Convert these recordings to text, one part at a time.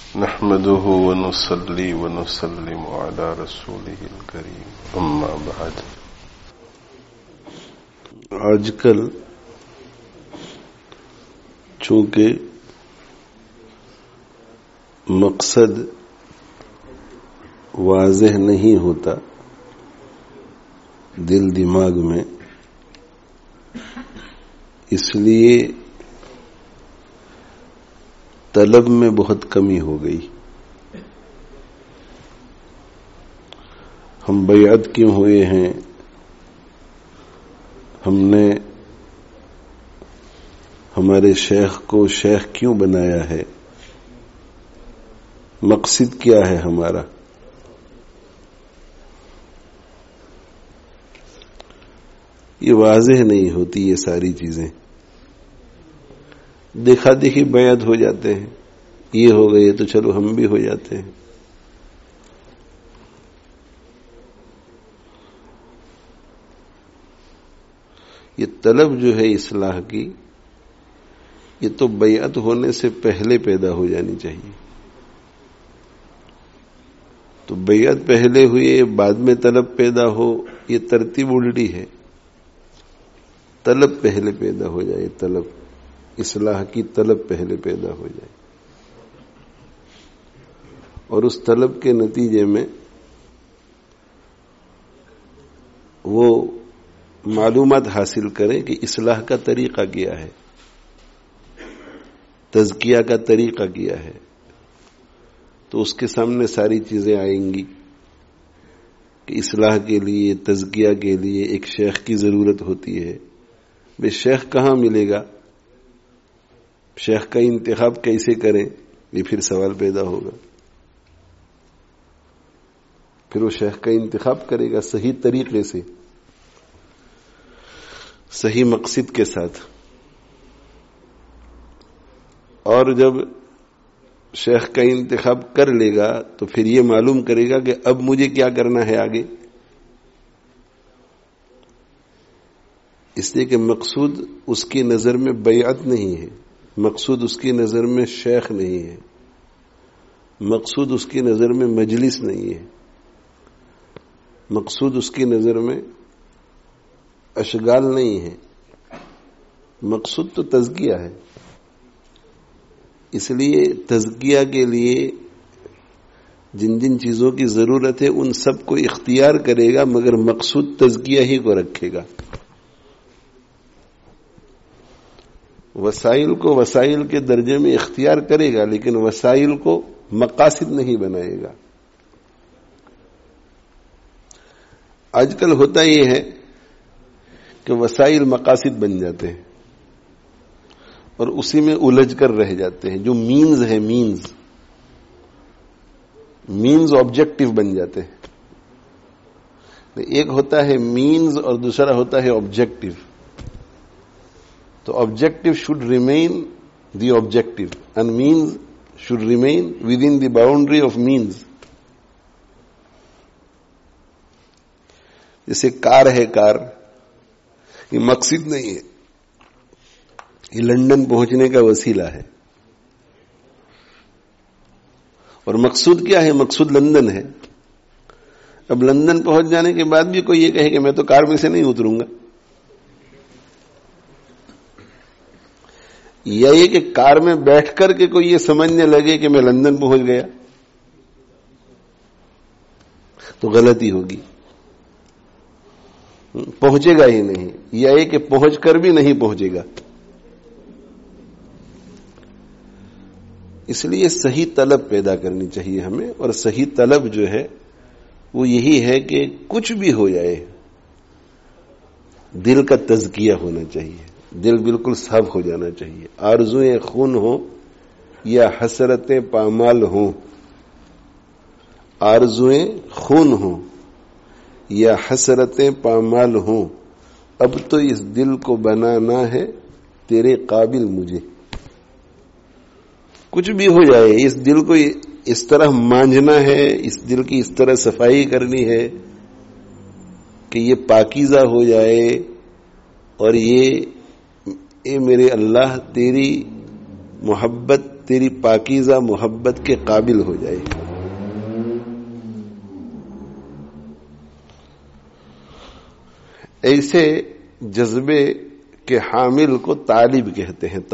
نحمده ونصلي ونسلم على رسوله الكريم اما بعد. آج کل چونکہ مقصد واضح نہیں ہوتا دل دماغ میں، اس لیے طلب میں بہت کمی ہو گئی. ہم بیعت کیوں ہوئے ہیں، ہم نے ہمارے شیخ کو شیخ کیوں بنایا ہے، مقصد کیا ہے ہمارا، یہ واضح نہیں ہوتی. یہ ساری چیزیں دیکھا دیکھی بیعت ہو جاتے ہیں، یہ ہو گئے تو چلو ہم بھی ہو جاتے ہیں. یہ طلب جو ہے اصلاح کی، یہ تو بیعت ہونے سے پہلے پیدا ہو جانی چاہیے. تو بیعت پہلے ہوئی، بعد میں طلب پیدا ہو، یہ ترتیب الٹی ہے. طلب پہلے پیدا ہو جائے، طلب اصلاح کی طلب پہلے پیدا ہو جائے، اور اس طلب کے نتیجے میں وہ معلومات حاصل کریں کہ اصلاح کا طریقہ کیا ہے، تزکیہ کا طریقہ کیا ہے. تو اس کے سامنے ساری چیزیں آئیں گی کہ اصلاح کے لیے، تزکیہ کے لیے ایک شیخ کی ضرورت ہوتی ہے. بے شیخ کہاں ملے گا، شیخ کا انتخاب کیسے کریں، یہ پھر سوال پیدا ہوگا. پھر وہ شیخ کا انتخاب کرے گا صحیح طریقے سے، صحیح مقصد کے ساتھ. اور جب شیخ کا انتخاب کر لے گا تو پھر یہ معلوم کرے گا کہ اب مجھے کیا کرنا ہے آگے. اس لیے کہ مقصود اس کی نظر میں بیعت نہیں ہے، مقصود اس کی نظر میں شیخ نہیں ہے، مقصود اس کی نظر میں مجلس نہیں ہے، مقصود اس کی نظر میں اشغال نہیں ہے، مقصود تو تزکیہ ہے. اس لیے تزکیہ کے لیے جن جن چیزوں کی ضرورت ہے ان سب کو اختیار کرے گا، مگر مقصود تزکیہ ہی کو رکھے گا. وسائل کو وسائل کے درجے میں اختیار کرے گا، لیکن وسائل کو مقاصد نہیں بنائے گا. آج کل ہوتا یہ ہے کہ وسائل مقاصد بن جاتے ہیں اور اسی میں الجھ کر رہ جاتے ہیں. جو مینز ہے، مینز آبجیکٹو بن جاتے ہیں. ایک ہوتا ہے مینز اور دوسرا ہوتا ہے آبجیکٹو. تو objective should remain the objective and means should remain within the boundary of means. جیسے کار ہے، کار یہ مقصد نہیں ہے، یہ لندن پہنچنے کا وسیلہ ہے. اور مقصود کیا ہے، مقصود لندن ہے. اب لندن پہنچ جانے کے بعد بھی کوئی یہ کہے کہ میں تو کار میں سے نہیں اتروں گا، یا یہ کہ کار میں بیٹھ کر کے کوئی یہ سمجھنے لگے کہ میں لندن پہنچ گیا، تو غلطی ہوگی، پہنچے گا ہی نہیں. یا یہ کہ پہنچ کر بھی نہیں پہنچے گا. اس لیے صحیح طلب پیدا کرنی چاہیے ہمیں. اور صحیح طلب جو ہے وہ یہی ہے کہ کچھ بھی ہو جائے دل کا تزکیہ ہونا چاہیے، دل بالکل صاف ہو جانا چاہیے. آرزویں خون ہو یا حسرتیں پامال ہوں، آرزویں خون ہوں یا حسرتیں پامال ہوں، اب تو اس دل کو بنانا ہے تیرے قابل مجھے. کچھ بھی ہو جائے، اس دل کو اس طرح مانجنا ہے، اس دل کی اس طرح صفائی کرنی ہے کہ یہ پاکیزہ ہو جائے، اور یہ اے میرے اللہ تیری محبت تیری پاکیزہ محبت کے قابل ہو جائے. ایسے جذبے کے حامل کو طالب کہتے ہیں.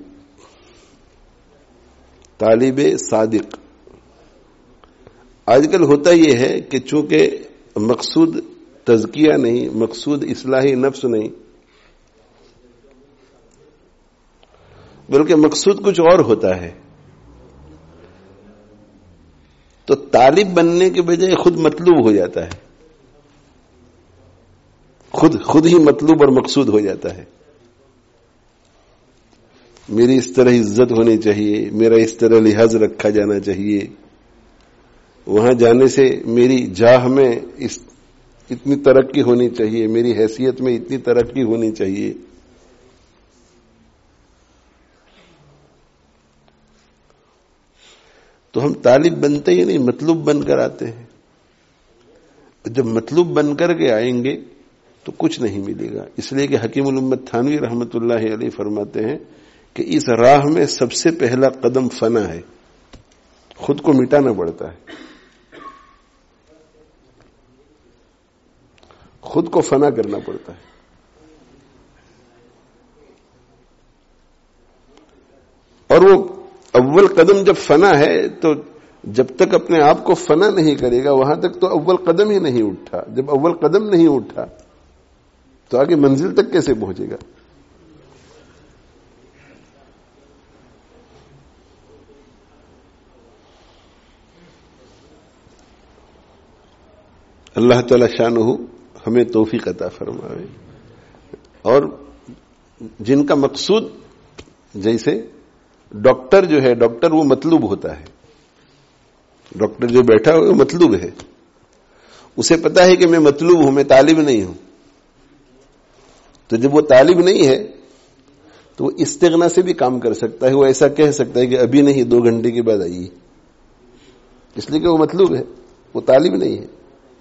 طالب صادق. آج کل ہوتا یہ ہے کہ چونکہ مقصود تزکیہ نہیں، مقصود اصلاح نفس نہیں، بلکہ مقصود کچھ اور ہوتا ہے، تو طالب بننے کے بجائے خود مطلوب ہو جاتا ہے، خود ہی مطلوب اور مقصود ہو جاتا ہے. میری اس طرح عزت ہونی چاہیے، میرا اس طرح لحاظ رکھا جانا چاہیے، وہاں جانے سے میری جاہ میں اتنی ترقی ہونی چاہیے، میری حیثیت میں اتنی ترقی ہونی چاہیے. تو ہم طالب بنتے ہی نہیں، مطلوب بن کر آتے ہیں. جب مطلوب بن کر کے آئیں گے تو کچھ نہیں ملے گا. اس لیے کہ حکیم الامت تھانوی رحمت اللہ علیہ فرماتے ہیں کہ اس راہ میں سب سے پہلا قدم فنا ہے. خود کو مٹانا پڑتا ہے، خود کو فنا کرنا پڑتا ہے. اور وہ اول قدم جب فنا ہے تو جب تک اپنے آپ کو فنا نہیں کرے گا وہاں تک تو اول قدم ہی نہیں اٹھا. جب اول قدم نہیں اٹھا تو آگے منزل تک کیسے پہنچے گا؟ اللہ تعالی شانہ ہمیں توفیق عطا فرمائے. اور جن کا مقصود، جیسے ڈاکٹر جو ہے، ڈاکٹر وہ مطلوب ہوتا ہے. ڈاکٹر جو بیٹھا ہو وہ مطلوب ہے، اسے پتا ہے کہ میں مطلوب ہوں، میں طالب نہیں ہوں. تو جب وہ طالب نہیں ہے تو وہ استغنا سے بھی کام کر سکتا ہے. وہ ایسا کہہ سکتا ہے کہ ابھی نہیں، 2 گھنٹے کے بعد آئیے، اس لیے کہ وہ مطلوب ہے، وہ طالب نہیں ہے.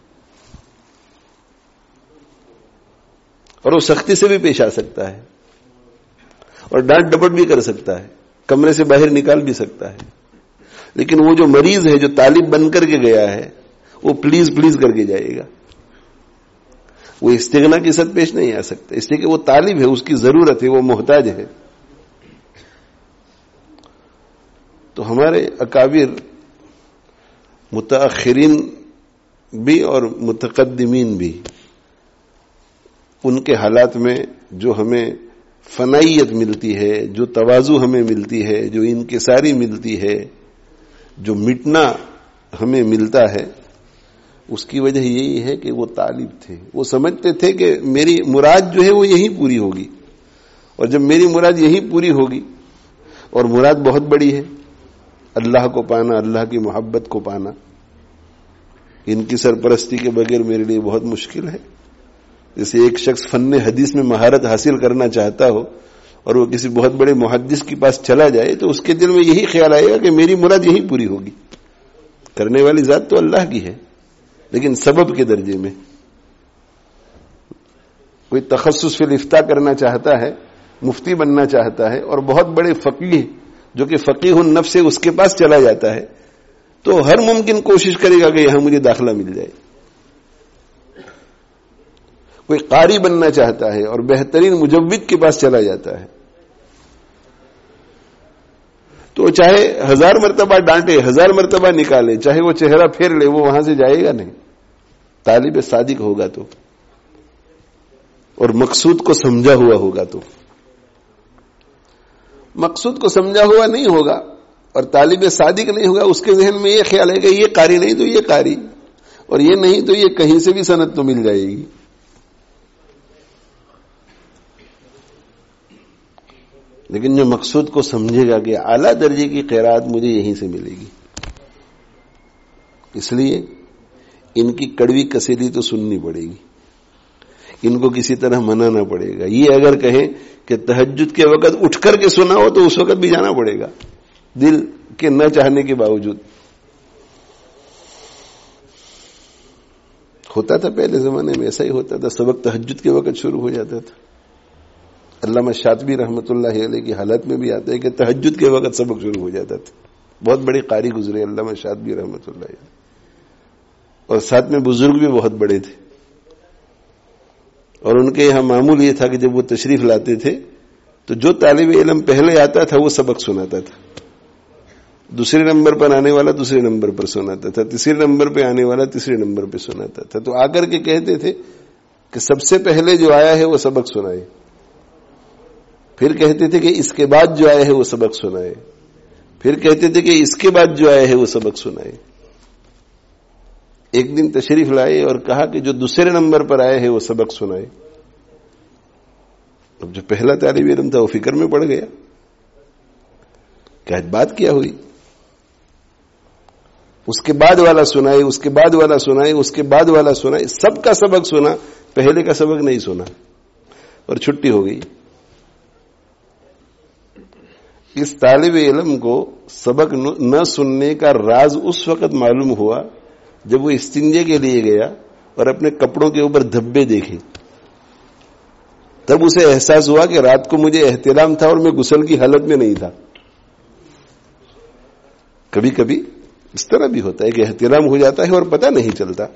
اور وہ سختی سے بھی پیش آ سکتا ہے اور ڈانٹ ڈپٹ بھی کر سکتا ہے، کمرے سے باہر نکال بھی سکتا ہے. لیکن وہ جو مریض ہے، جو طالب بن کر کے گیا ہے، وہ پلیز پلیز کر کے جائے گا. وہ استغنا کی سطح پیش نہیں آ سکتا، اس لیے کہ وہ طالب ہے، اس کی ضرورت ہے، وہ محتاج ہے. تو ہمارے اکابر متاخرین بھی اور متقدمین بھی، ان کے حالات میں جو ہمیں فنائیت ملتی ہے، جو تواضع ہمیں ملتی ہے، جو انکساری ملتی ہے، جو مٹنا ہمیں ملتا ہے، اس کی وجہ یہی ہے کہ وہ طالب تھے. وہ سمجھتے تھے کہ میری مراد جو ہے وہ یہی پوری ہوگی، اور جب میری مراد یہی پوری ہوگی، اور مراد بہت بڑی ہے، اللہ کو پانا، اللہ کی محبت کو پانا، ان کی سرپرستی کے بغیر میرے لیے بہت مشکل ہے. جیسے ایک شخص فن حدیث میں مہارت حاصل کرنا چاہتا ہو اور وہ کسی بہت بڑے محدث کے پاس چلا جائے تو اس کے دل میں یہی خیال آئے گا کہ میری مراد یہی پوری ہوگی. کرنے والی ذات تو اللہ کی ہے، لیکن سبب کے درجے میں. کوئی تخصص فی الافتاء کرنا چاہتا ہے، مفتی بننا چاہتا ہے، اور بہت بڑے فقیہ جو کہ فقیہ النفس ہے اس کے پاس چلا جاتا ہے، تو ہر ممکن کوشش کرے گا کہ یہاں مجھے داخلہ مل جائے. کوئی قاری بننا چاہتا ہے اور بہترین مجود کے پاس چلا جاتا ہے، تو چاہے 1000 مرتبہ ڈانٹے، 1000 مرتبہ نکالے، چاہے وہ چہرہ پھیر لے، وہ وہاں سے جائے گا نہیں. طالب صادق ہوگا تو، اور مقصود کو سمجھا ہوا ہوگا تو. مقصود کو سمجھا ہوا نہیں ہوگا اور طالب صادق نہیں ہوگا، اس کے ذہن میں یہ خیال ہے کہ یہ قاری نہیں تو یہ قاری، اور یہ نہیں تو یہ کہیں سے بھی سند تو مل جائے گی. لیکن جو مقصود کو سمجھے گا کہ اعلیٰ درجے کی خیرات مجھے یہیں سے ملے گی، اس لیے ان کی کڑوی کسیلی تو سننی پڑے گی، ان کو کسی طرح منانا پڑے گا. یہ اگر کہیں کہ تہجد کے وقت اٹھ کر کے سنا ہو تو اس وقت بھی جانا پڑے گا، دل کے نہ چاہنے کے باوجود. ہوتا تھا پہلے زمانے میں، ایسا ہی ہوتا تھا، سبق تہجد کے وقت شروع ہو جاتا تھا. علامہ شاطبی رحمۃ اللہ علیہ کی حالت میں بھی آتا ہے کہ تہجد کے وقت سبق شروع ہو جاتا تھا. بہت بڑے قاری گزرے علامہ شاطبی رحمۃ اللہ علیہ, اور ساتھ میں بزرگ بھی بہت بڑے تھے. اور ان کے یہاں معمول یہ تھا کہ جب وہ تشریف لاتے تھے تو جو طالب علم پہلے آتا تھا وہ سبق سناتا تھا, دوسرے نمبر پر آنے والا دوسرے نمبر پر سناتا تھا, تیسرے نمبر پہ آنے والا تیسرے نمبر پہ سناتا تھا. تو آ کر کے کہتے تھے کہ سب سے پہلے جو آیا ہے وہ سبق سنائے, پھر کہتے تھے کہ اس کے بعد جو آیا ہے وہ سبق سنائے, پھر کہتے تھے کہ اس کے بعد جو آیا ہے وہ سبق سنائے. ایک دن تشریف لائے اور کہا کہ جو دوسرے نمبر پر آئے ہیں وہ سبق سنائے. اب جو پہلا طالب علم تھا وہ فکر میں پڑ گیا کہ آج بات کیا ہوئی. اس کے بعد والا سنائے, اس کے بعد والا سنائے, اس کے بعد والا سنائے, سب کا سبق سنا, پہلے کا سبق نہیں سنا, اور چھٹی ہو گئی. اس طالب علم کو سبق نہ سننے کا راز اس وقت معلوم ہوا جب وہ استنجے کے لیے گیا اور اپنے کپڑوں کے اوپر دھبے دیکھے. تب اسے احساس ہوا کہ رات کو مجھے احتلام تھا اور میں غسل کی حالت میں نہیں تھا. کبھی کبھی اس طرح بھی ہوتا ہے کہ احتلام ہو جاتا ہے اور پتہ نہیں چلتا.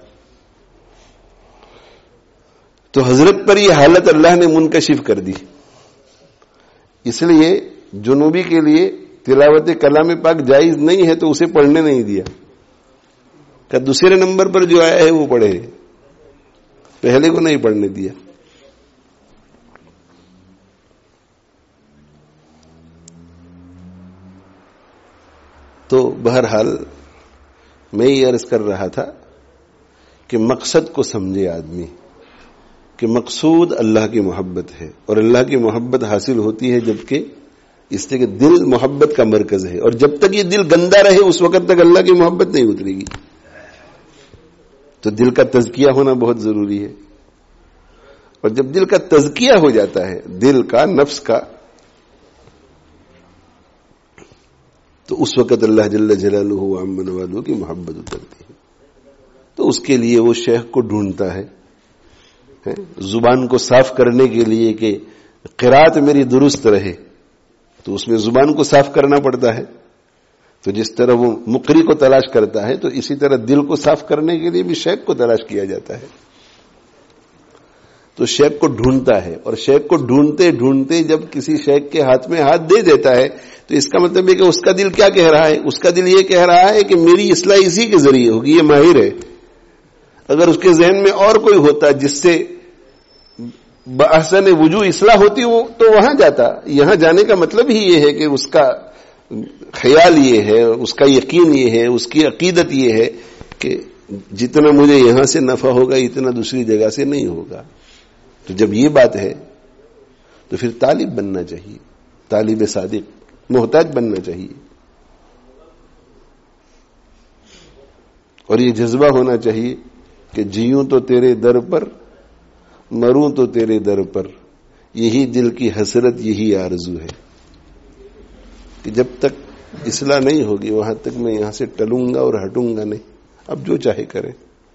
تو حضرت پر یہ حالت اللہ نے منکشف کر دی. اس لیے جنوبی کے لیے تلاوت کلام پاک جائز نہیں ہے تو اسے پڑھنے نہیں دیا, کہ دوسرے نمبر پر جو آیا ہے وہ پڑھے, پہلے کو نہیں پڑھنے دیا. تو بہرحال میں یہ عرض کر رہا تھا کہ مقصد کو سمجھے آدمی کہ مقصود اللہ کی محبت ہے, اور اللہ کی محبت حاصل ہوتی ہے جبکہ اس سے کہ دل محبت کا مرکز ہے, اور جب تک یہ دل گندا رہے اس وقت تک اللہ کی محبت نہیں اترے گی. تو دل کا تزکیہ ہونا بہت ضروری ہے, اور جب دل کا تزکیہ ہو جاتا ہے, دل کا, نفس کا, تو اس وقت اللہ جل جلالہ وعم والوں کی محبت اترتی ہے. تو اس کے لیے وہ شیخ کو ڈھونڈتا ہے, زبان کو صاف کرنے کے لیے کہ قرات میری درست رہے, تو اس میں زبان کو صاف کرنا پڑتا ہے. تو جس طرح وہ مقری کو تلاش کرتا ہے تو اسی طرح دل کو صاف کرنے کے لیے بھی شیخ کو تلاش کیا جاتا ہے. تو شیخ کو ڈھونڈتا ہے, اور شیخ کو ڈھونڈتے ڈھونڈتے جب کسی شیخ کے ہاتھ میں ہاتھ دے دیتا ہے تو اس کا مطلب ہے کہ اس کا دل کیا کہہ رہا ہے؟ اس کا دل یہ کہہ رہا ہے کہ میری اصلاح اسی کے ذریعے ہوگی, یہ ماہر ہے. اگر اس کے ذہن میں اور کوئی ہوتا جس سے بحسن وجوہ اصلاح ہوتی وہ تو وہاں جاتا. یہاں جانے کا مطلب ہی یہ ہے کہ اس کا خیال یہ ہے, اس کا یقین یہ ہے, اس کی عقیدت یہ ہے کہ جتنا مجھے یہاں سے نفع ہوگا اتنا دوسری جگہ سے نہیں ہوگا. تو جب یہ بات ہے تو پھر طالب بننا چاہیے, طالب صادق, محتاج بننا چاہیے, اور یہ جذبہ ہونا چاہیے کہ جیوں تو تیرے در پر, مروں تو تیرے در پر, یہی دل کی حسرت, یہی آرزو ہے کہ جب تک اصلاح نہیں ہوگی وہاں تک میں یہاں سے ٹلوں گا اور ہٹوں گا نہیں. اب جو چاہے کریں.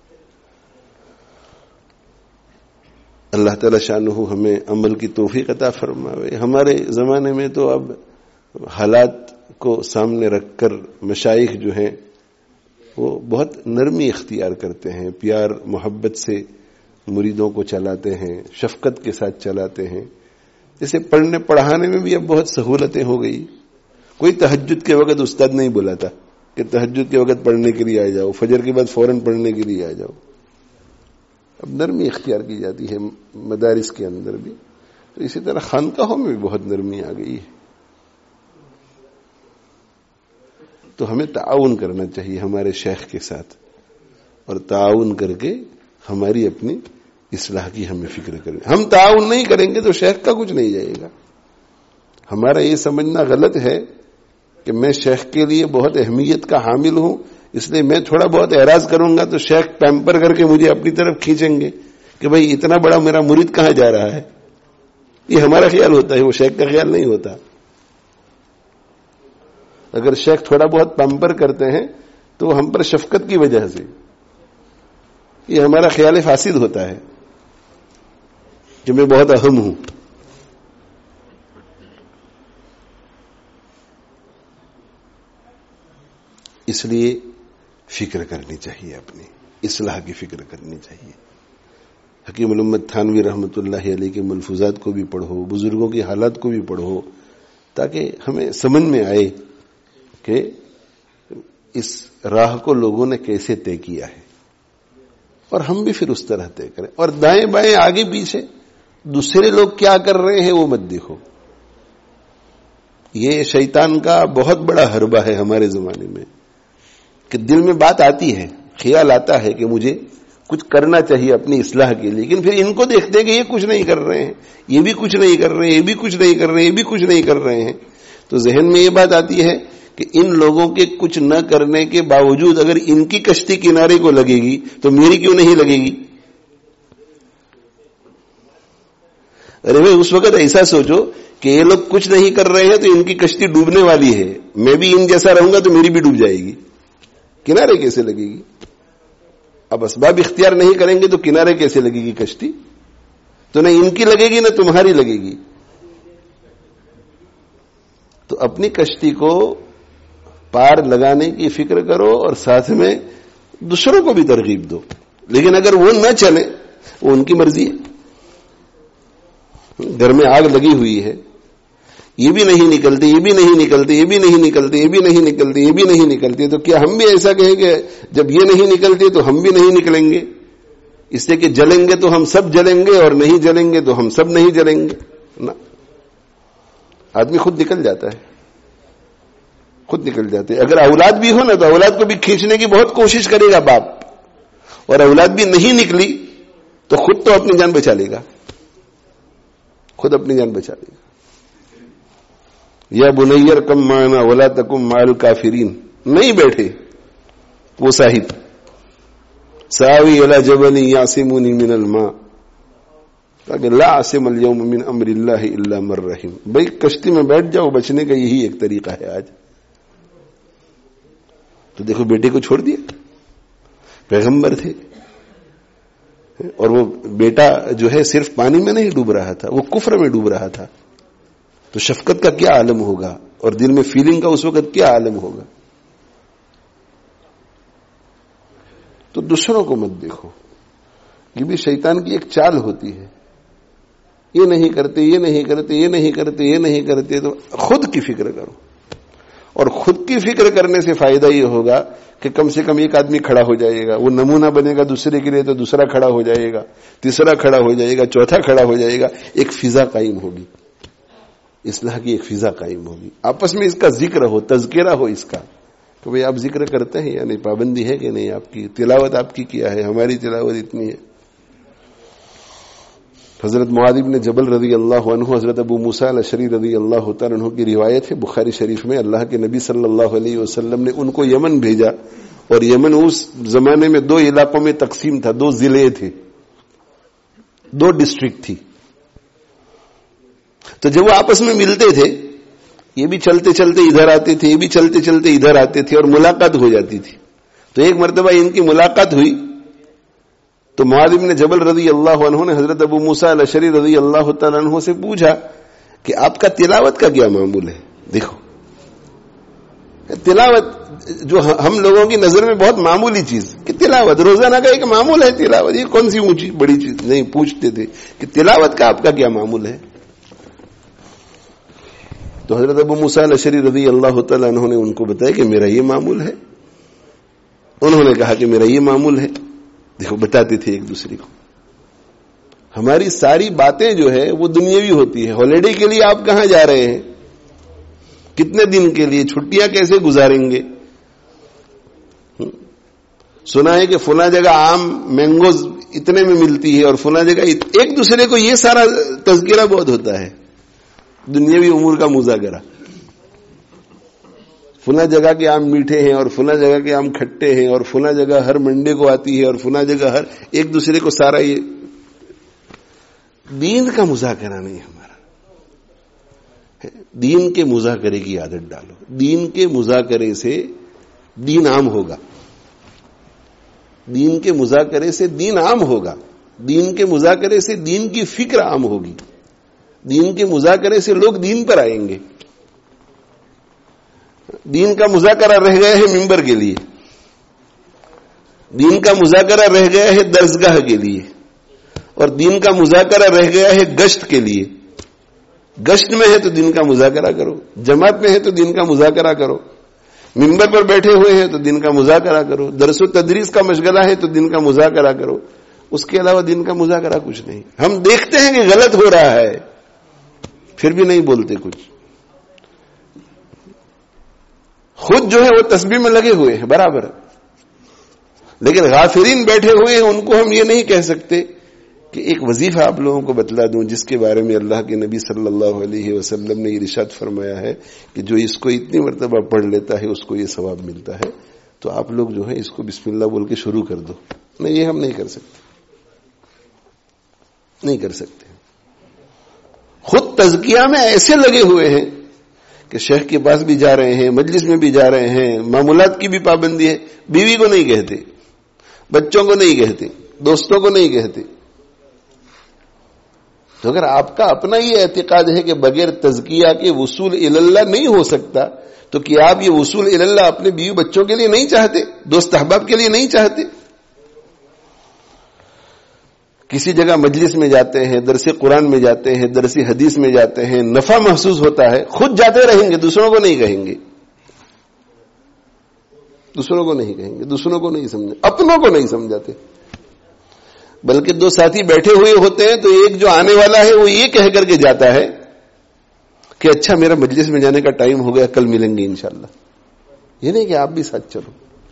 اللہ تعالی شانہ ہمیں عمل کی توفیق عطا فرماوے. ہمارے زمانے میں تو اب حالات کو سامنے رکھ کر مشائخ جو ہیں وہ بہت نرمی اختیار کرتے ہیں, پیار محبت سے مریدوں کو چلاتے ہیں, شفقت کے ساتھ چلاتے ہیں. جیسے پڑھنے پڑھانے میں بھی اب بہت سہولتیں ہو گئی. کوئی تہجد کے وقت استاد نہیں بلاتا کہ تہجد کے وقت پڑھنے کے لیے آ جاؤ, فجر کے بعد فوراً پڑھنے کے لیے آ جاؤ. اب نرمی اختیار کی جاتی ہے مدارس کے اندر بھی. تو اسی طرح خانقاہوں میں بھی بہت نرمی آ گئی ہے. تو ہمیں تعاون کرنا چاہیے ہمارے شیخ کے ساتھ, اور تعاون کر کے ہماری اپنی اصلاح کی ہمیں فکر کریں. ہم تعاون نہیں کریں گے تو شیخ کا کچھ نہیں جائے گا. ہمارا یہ سمجھنا غلط ہے کہ میں شیخ کے لیے بہت اہمیت کا حامل ہوں, اس لیے میں تھوڑا بہت اعراض کروں گا تو شیخ پیمپر کر کے مجھے اپنی طرف کھینچیں گے کہ بھئی اتنا بڑا میرا مرید کہاں جا رہا ہے. یہ ہمارا خیال ہوتا ہے, وہ شیخ کا خیال نہیں ہوتا. اگر شیخ تھوڑا بہت پیمپر کرتے ہیں تو وہ ہم پر شفقت کی وجہ سے, یہ ہمارا خیال فاسد ہوتا ہے کہ میں بہت اہم ہوں. اس لیے فکر کرنی چاہیے، اپنی اصلاح کی فکر کرنی چاہیے. حکیم الامت تھانوی رحمۃ اللہ علیہ کے ملفوظات کو بھی پڑھو، بزرگوں کی حالات کو بھی پڑھو، تاکہ ہمیں سمجھ میں آئے کہ اس راہ کو لوگوں نے کیسے طے کیا ہے، اور ہم بھی پھر اس طرح طے کریں. اور دائیں بائیں آگے پیچھے دوسرے لوگ کیا کر رہے ہیں وہ مت دیکھو. یہ شیطان کا بہت بڑا حربہ ہے ہمارے زمانے میں، کہ دل میں بات آتی ہے، خیال آتا ہے کہ مجھے کچھ کرنا چاہیے اپنی اصلاح کے لیے، لیکن پھر ان کو دیکھتے ہیں کہ یہ کچھ نہیں کر رہے ہیں، یہ بھی کچھ نہیں کر رہے ہیں، یہ بھی کچھ نہیں کر رہے ہیں، یہ بھی کچھ نہیں کر رہے ہیں. تو ذہن میں یہ بات آتی ہے کہ ان لوگوں کے کچھ نہ کرنے کے باوجود اگر ان کی کشتی کنارے کو لگے گی تو میری کیوں نہیں لگے گی؟ ارے بھائی اس وقت ایسا سوچو کہ یہ لوگ کچھ نہیں کر رہے ہیں تو ان کی کشتی ڈوبنے والی ہے، میں بھی ان جیسا رہوں گا تو میری بھی ڈوب جائے گی، کنارے کیسے لگے گی؟ اب اسباب اختیار نہیں کریں گے تو کنارے کیسے لگے گی کشتی؟ تو نہ ان کی لگے گی نہ تمہاری لگے گی. تو اپنی کشتی کو پار لگانے کی فکر کرو اور ساتھ میں دوسروں کو بھی ترغیب دو. لیکن اگر وہ نہ چلے، وہ ان کی مرضی ہے. گھر میں آگ لگی ہوئی ہے، یہ بھی نہیں نکلتی، یہ بھی نہیں نکلتی، یہ بھی نہیں نکلتی، یہ بھی نہیں نکلتی، یہ بھی نہیں نکلتی، تو کیا ہم بھی ایسا کہیں کہ جب یہ نہیں نکلتی تو ہم بھی نہیں نکلیں گے؟ اس سے کہ جلیں گے تو ہم سب جلیں گے اور نہیں جلیں گے تو ہم سب نہیں جلیں گے. نہ، آدمی خود نکل جاتا ہے، خود نکل جاتے. اگر اولاد بھی ہو نا تو اولاد کو بھی کھینچنے کی بہت کوشش کرے گا باپ، اور اولاد بھی نہیں نکلی تو خود تو اپنی جان بچا لے گا، خود اپنی جان بچا لے گا. یا بنیر کم معنا ولا تکم مع الکافرین، نہیں بیٹھے وہ صاحب ساوی الی جبل یعصمنی من الماء، کہ لا عاصم اليوم من امر اللہ الا من رحم. بھائی کشتی میں بیٹھ جاؤ، بچنے کا یہی ایک طریقہ ہے آج. تو دیکھو بیٹے کو چھوڑ دیا، پیغمبر تھے، اور وہ بیٹا جو ہے صرف پانی میں نہیں ڈوب رہا تھا، وہ کفر میں ڈوب رہا تھا. تو شفقت کا کیا عالم ہوگا، اور دل میں فیلنگ کا اس وقت کیا عالم ہوگا. تو دوسروں کو مت دیکھو، یہ بھی شیطان کی ایک چال ہوتی ہے. یہ نہیں کرتے، یہ نہیں کرتے، یہ نہیں کرتے، یہ نہیں کرتے، تو خود کی فکر کرو. اور خود کی فکر کرنے سے فائدہ یہ ہوگا کہ کم سے کم ایک آدمی کھڑا ہو جائے گا، وہ نمونہ بنے گا دوسرے کے لیے، تو دوسرا کھڑا ہو جائے گا، تیسرا کھڑا ہو جائے گا، چوتھا کھڑا ہو جائے گا. ایک فضا قائم ہوگی، اصلاح کی ایک فضا قائم ہوگی. آپس میں اس کا ذکر ہو، تذکرہ ہو اس کا، تو بھئی آپ ذکر کرتے ہیں یا نہیں، پابندی ہے کہ نہیں آپ کی، تلاوت آپ کی کیا ہے، ہماری تلاوت اتنی ہے. حضرت معاذ بن جبل رضی اللہ عنہ، حضرت ابو موسیٰ الاشعری رضی اللہ تعالیٰ عنہ کی روایت ہے بخاری شریف میں، اللہ کے نبی صلی اللہ علیہ وسلم نے ان کو یمن بھیجا، اور یمن اس زمانے میں 2 علاقوں میں تقسیم تھا، 2 ضلع تھے، 2 ڈسٹرکٹ تھی. تو جب وہ آپس میں ملتے تھے، یہ بھی چلتے چلتے ادھر آتے تھے، یہ بھی چلتے چلتے ادھر آتے تھے، اور ملاقات ہو جاتی تھی. تو ایک مرتبہ ان کی ملاقات ہوئی تو معاذ بن جبل رضی اللہ عنہ نے حضرت ابو موسیٰ الاشعری رضی اللہ تعالیٰ عنہ سے پوچھا کہ آپ کا تلاوت کا کیا معمول ہے. دیکھو تلاوت جو ہم لوگوں کی نظر میں بہت معمولی چیز کہ تلاوت روزانہ کا ایک معمول ہے، تلاوت یہ کون سی اونچی بڑی چیز نہیں. پوچھتے تھے کہ تلاوت کا آپ کا کیا معمول ہے. تو حضرت ابو موسیٰ الاشعری رضی اللہ تعالیٰ عنہ نے ان کو بتایا کہ میرا یہ معمول ہے. انہوں نے کہا کہ میرا یہ معمول ہے. دیکھو بتاتے تھے ایک دوسرے کو. ہماری ساری باتیں جو ہے وہ دنیاوی ہوتی ہے. ہالیڈے کے لیے آپ کہاں جا رہے ہیں، کتنے دن کے لیے، چھٹیاں کیسے گزاریں گے. سنا ہے کہ فلاں جگہ آم مینگوز اتنے میں ملتی ہے اور فلاں جگہ، ایک دوسرے کو یہ سارا تذکرہ بہت ہوتا ہے، دنیاوی امور کا مذاکرہ. فلاں جگہ کے آم میٹھے ہیں اور فلاں جگہ کے آم کھٹے ہیں اور فلاں جگہ ہر منڈے کو آتی ہے اور فلاں جگہ ہر، ایک دوسرے کو سارا. یہ دین کا مذاکرہ نہیں ہمارا. دین کے مذاکرے کی عادت ڈالو. دین کے مذاکرے سے دین عام ہوگا، دین کے مذاکرے سے دین عام ہوگا، دین کے مذاکرے سے دین کی فکر عام ہوگی، دین کے مذاکرے سے لوگ دین پر آئیں گے. دین کا مذاکرہ رہ گیا ہے ممبر کے لیے، دین کا مذاکرہ رہ گیا ہے درسگاہ کے لیے، اور دین کا مذاکرہ رہ گیا ہے گشت کے لیے. گشت میں ہے تو دین کا مذاکرہ کرو، جماعت میں ہے تو دین کا مذاکرہ کرو، ممبر پر بیٹھے ہوئے ہیں تو دین کا مذاکرہ کرو، درس و تدریس کا مشغلہ ہے تو دین کا مذاکرہ کرو. اس کے علاوہ دین کا مذاکرہ کچھ نہیں. ہم دیکھتے ہیں کہ غلط ہو رہا ہے پھر بھی نہیں بولتے کچھ. خود جو ہے وہ تسبیح میں لگے ہوئے ہیں برابر، لیکن غافلین بیٹھے ہوئے ہیں. ان کو ہم یہ نہیں کہہ سکتے کہ ایک وظیفہ آپ لوگوں کو بتلا دوں جس کے بارے میں اللہ کے نبی صلی اللہ علیہ وسلم نے ارشاد فرمایا ہے کہ جو اس کو اتنی مرتبہ پڑھ لیتا ہے اس کو یہ ثواب ملتا ہے، تو آپ لوگ جو ہے اس کو بسم اللہ بول کے شروع کر دو. نہیں، یہ ہم نہیں کر سکتے، نہیں کر سکتے. خود تزکیہ میں ایسے لگے ہوئے ہیں کہ شیخ کے پاس بھی جا رہے ہیں، مجلس میں بھی جا رہے ہیں، معمولات کی بھی پابندی ہے. بیوی کو نہیں کہتے، بچوں کو نہیں کہتے، دوستوں کو نہیں کہتے. تو اگر آپ کا اپنا یہ اعتقاد ہے کہ بغیر تزکیہ کے وصول اللہ نہیں ہو سکتا، تو کیا آپ یہ وصول اللہ اپنے بیوی بچوں کے لیے نہیں چاہتے، دوست احباب کے لیے نہیں چاہتے؟ کسی جگہ مجلس میں جاتے ہیں، درس قرآن میں جاتے ہیں، درس حدیث میں جاتے ہیں، نفع محسوس ہوتا ہے، خود جاتے رہیں گے، دوسروں کو نہیں کہیں گے، دوسروں کو نہیں کہیں گے، دوسروں کو نہیں سمجھا، اپنوں کو نہیں سمجھاتے. بلکہ دو ساتھی بیٹھے ہوئے ہوتے ہیں تو ایک جو آنے والا ہے وہ یہ کہہ کر کے جاتا ہے کہ اچھا میرا مجلس میں جانے کا ٹائم ہو گیا، کل ملیں گے انشاءاللہ. یہ نہیں کہ آپ بھی ساتھ چلو.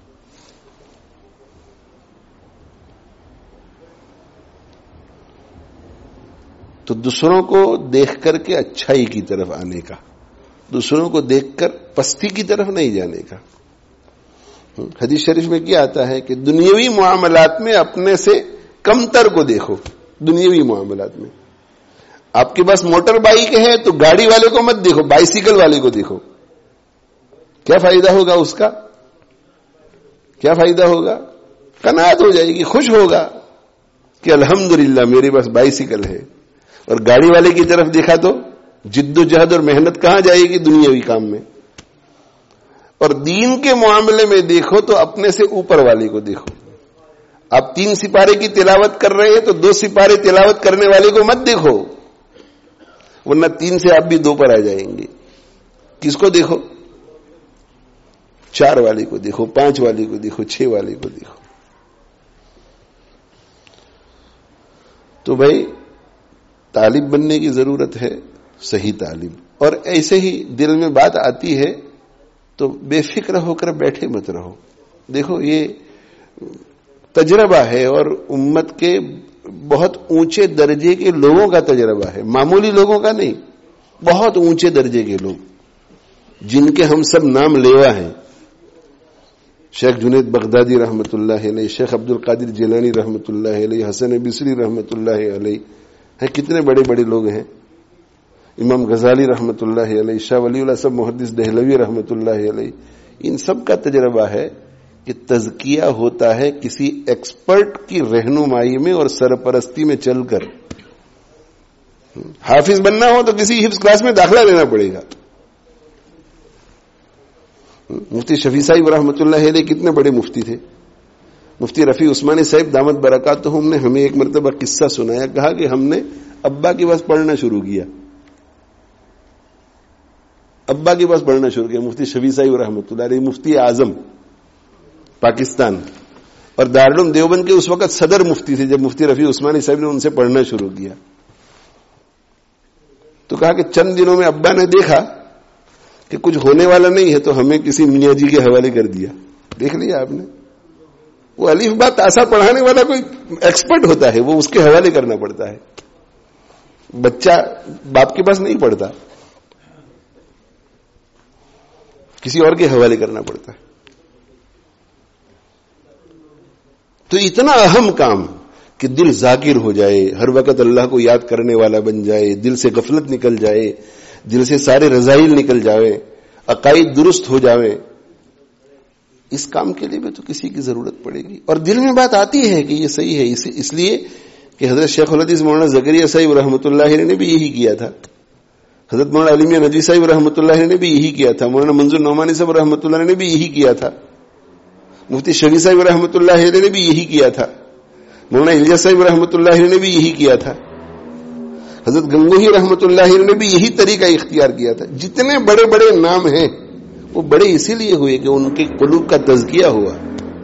تو دوسروں کو دیکھ کر کے اچھائی کی طرف آنے کا، دوسروں کو دیکھ کر پستی کی طرف نہیں جانے کا. حدیث شریف میں کیا آتا ہے کہ دنیاوی معاملات میں اپنے سے کمتر کو دیکھو. دنیاوی معاملات میں آپ کے پاس موٹر بائک ہے تو گاڑی والے کو مت دیکھو، بائسیکل والے کو دیکھو. کیا فائدہ ہوگا اس کا؟ کیا فائدہ ہوگا؟ قناعت ہو جائے گی، خوش ہوگا کہ الحمدللہ میرے پاس بائسیکل ہے. اور گاڑی والے کی طرف دیکھا تو جد و جہد اور محنت کہاں جائے گی؟ دنیاوی کام میں. اور دین کے معاملے میں دیکھو تو اپنے سے اوپر والے کو دیکھو. آپ 3 سپارے کی تلاوت کر رہے ہیں تو 2 سپارے تلاوت کرنے والے کو مت دیکھو، ورنہ 3 سے آپ بھی 2 پر آ جائیں گے. کس کو دیکھو؟ 4 والے کو دیکھو، 5 والے کو دیکھو، 6 والے کو دیکھو. تو بھائی طالب بننے کی ضرورت ہے، صحیح طالب. اور ایسے ہی دل میں بات آتی ہے تو بے فکر ہو کر بیٹھے مت رہو. دیکھو یہ تجربہ ہے اور امت کے بہت اونچے درجے کے لوگوں کا تجربہ ہے، معمولی لوگوں کا نہیں. بہت اونچے درجے کے لوگ جن کے ہم سب نام لیوا ہیں. شیخ جنید بغدادی رحمت اللہ علیہ، شیخ عبد القادر جیلانی رحمت اللہ علیہ، حسن بصری رحمت اللہ علیہ، ہیں کتنے بڑے بڑے لوگ ہیں. امام غزالی رحمت اللہ علیہ، شاہ ولی اللہ صاحب محدث دہلوی رحمت اللہ علیہ. ان سب کا تجربہ ہے کہ تزکیہ ہوتا ہے کسی ایکسپرٹ کی رہنمائی میں اور سرپرستی میں چل کر. حافظ بننا ہو تو کسی حفظ کلاس میں داخلہ لینا پڑے گا. مفتی شفیع صاحب رحمت اللہ علیہ کتنے بڑے مفتی تھے. مفتی رفیع عثمانی صاحب دامت برکاتہم نے ہمیں ایک مرتبہ قصہ سنایا. کہا کہ ہم نے ابا کے پاس پڑھنا شروع کیا، ابا کے پاس پڑھنا شروع کیا. مفتی شفیع صاحب رحمت اللہ علیہ مفتی اعظم پاکستان اور دارالعلوم دیوبند کے اس وقت صدر مفتی تھے جب مفتی رفیع عثمانی صاحب نے ان سے پڑھنا شروع کیا. تو کہا کہ چند دنوں میں ابا نے دیکھا کہ کچھ ہونے والا نہیں ہے تو ہمیں کسی میاں جی کے حوالے کر دیا. دیکھ لیا آپ نے، وہ الف با تاسا پڑھانے والا کوئی ایکسپرٹ ہوتا ہے، وہ اس کے حوالے کرنا پڑتا ہے. بچہ باپ کے پاس نہیں پڑھتا، کسی اور کے حوالے کرنا پڑتا ہے. تو اتنا اہم کام کہ دل ذاکر ہو جائے، ہر وقت اللہ کو یاد کرنے والا بن جائے، دل سے غفلت نکل جائے، دل سے سارے رذائل نکل جائے، عقائد درست ہو جائے. اس کام کے لیے بھی تو کسی کی ضرورت پڑے گی. اور دل میں بات آتی ہے کہ یہ صحیح ہے، اس لیے کہ حضرت شیخ الحدیث مولانا زکریا صاحب رحمۃ اللہ علیہ نے بھی یہی کیا تھا. حضرت مولانا علی میاں ندوی صاحب رحمۃ اللہ نے بھی یہی کیا تھا, مولانا منظور نعمانی صاحب رحمۃ اللہ نے بھی یہی کیا تھا, مفتی شفیع صاحب رحمۃ اللہ نے بھی یہی کیا تھا, مولانا الیاس صاحب رحمۃ اللہ نے بھی یہی کیا تھا, حضرت گنگوہی رحمۃ اللہ نے بھی یہی طریقہ اختیار کیا تھا. جتنے بڑے بڑے نام ہیں وہ بڑے اسی لیے ہوئے کہ ان کے قلوب کا تزکیہ ہوا.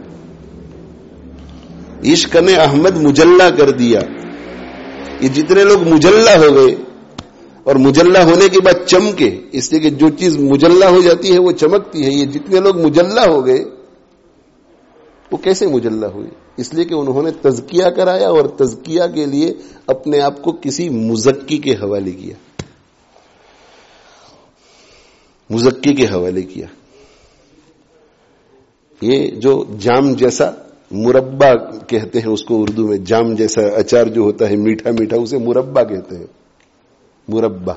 عشق نے احمد مجلہ کر دیا. یہ جتنے لوگ مجلہ ہو گئے اور مجلہ ہونے کے بعد چمکے, اس لیے کہ جو چیز مجلہ ہو جاتی ہے وہ چمکتی ہے, یہ جتنے لوگ مجلہ ہو گئے وہ کیسے مجلہ ہوئے؟ اس لیے کہ انہوں نے تزکیہ کرایا اور تزکیہ کے لیے اپنے آپ کو کسی مزکی کے حوالے کیا, مزکی کے حوالے کیا. یہ جو جام جیسا مربع کہتے ہیں اس کو اردو میں, جام جیسا اچار جو ہوتا ہے میٹھا میٹھا, اسے مربع کہتے ہیں, مربع.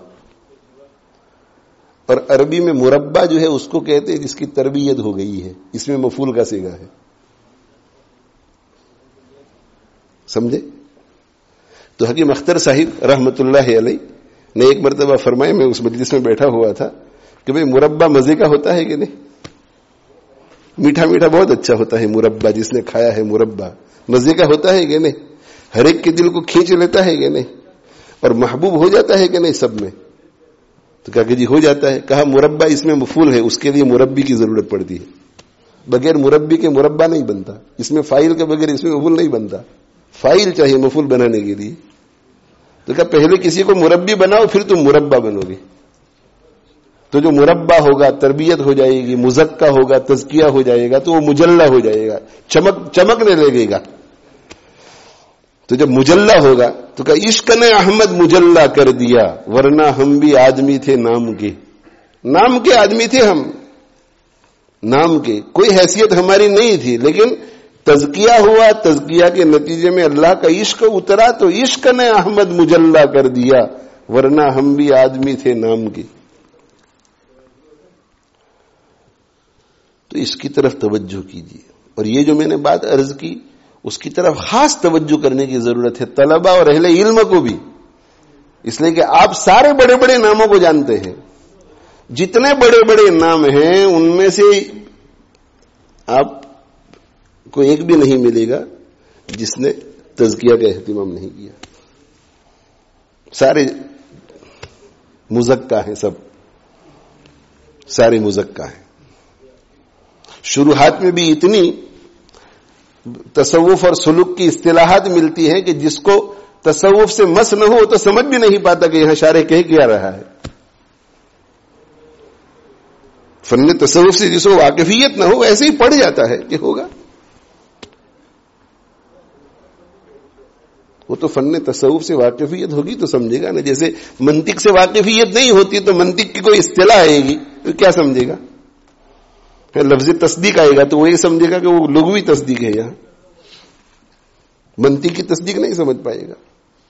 اور عربی میں مربع جو ہے اس کو کہتے ہیں جس کی تربیت ہو گئی ہے, اس میں مفعول کا صیغہ ہے, سمجھے؟ تو حکیم اختر صاحب رحمت اللہ علیہ نے ایک مرتبہ فرمایا, میں اس مجلس میں بیٹھا ہوا تھا, کہ بھئی مربع مزے کا ہوتا ہے کہ نہیں؟ میٹھا میٹھا بہت اچھا ہوتا ہے مربع, جس نے کھایا ہے مربع مزے کا ہوتا ہے کہ نہیں؟ ہر ایک کے دل کو کھینچ لیتا ہے کہ نہیں؟ اور محبوب ہو جاتا ہے کہ نہیں سب میں؟ تو کہا کہ جی ہو جاتا ہے. کہا مربع اس میں مفعول ہے, اس کے لیے مربی کی ضرورت پڑتی ہے, بغیر مربی کے مربع نہیں بنتا. اس میں فاعل کے بغیر اس میں مفعول نہیں بنتا, فاعل چاہیے مفعول بنانے کے لیے. تو کہا پہلے کسی کو مربی بناؤ پھر تم مربع بنو گے. تو جو مربع ہوگا تربیت ہو جائے گی, مزکہ ہوگا تزکیہ ہو جائے گا, تو وہ مجلہ ہو جائے گا, چمکنے لگے گا. تو جب مجلہ ہوگا تو کہ عشق نے احمد مجلہ کر دیا, ورنہ ہم بھی آدمی تھے نام کے. نام کے آدمی تھے ہم, نام کے, کوئی حیثیت ہماری نہیں تھی, لیکن تزکیہ ہوا, تزکیہ کے نتیجے میں اللہ کا عشق اترا, تو عشق نے احمد مجلہ کر دیا, ورنہ ہم بھی آدمی تھے نام کے. تو اس کی طرف توجہ کیجیے. اور یہ جو میں نے بات عرض کی اس کی طرف خاص توجہ کرنے کی ضرورت ہے طلبہ اور اہل علم کو بھی, اس لیے کہ آپ سارے بڑے بڑے ناموں کو جانتے ہیں. جتنے بڑے بڑے نام ہیں ان میں سے آپ کو ایک بھی نہیں ملے گا جس نے تزکیہ کا اہتمام نہیں کیا. سارے مزکہ ہیں, سب سارے مزکہ ہیں. شروحات میں بھی اتنی تصوف اور سلوک کی اصطلاحات ملتی ہیں کہ جس کو تصوف سے مس نہ ہو تو سمجھ بھی نہیں پاتا کہ یہاں شارح کہہ کیا رہا ہے. فن تصوف سے جس کو واقفیت نہ ہو ایسے ہی پڑ جاتا ہے کہ ہوگا. وہ تو فن تصوف سے واقفیت ہوگی تو سمجھے گا نا. جیسے منطق سے واقفیت نہیں ہوتی تو منطق کی کوئی اصطلاح آئے گی تو کیا سمجھے گا؟ لفظ تصدیق آئے گا تو وہ یہ سمجھے گا کہ وہ لغوی تصدیق ہے, یہاں منطق کی تصدیق نہیں سمجھ پائے گا.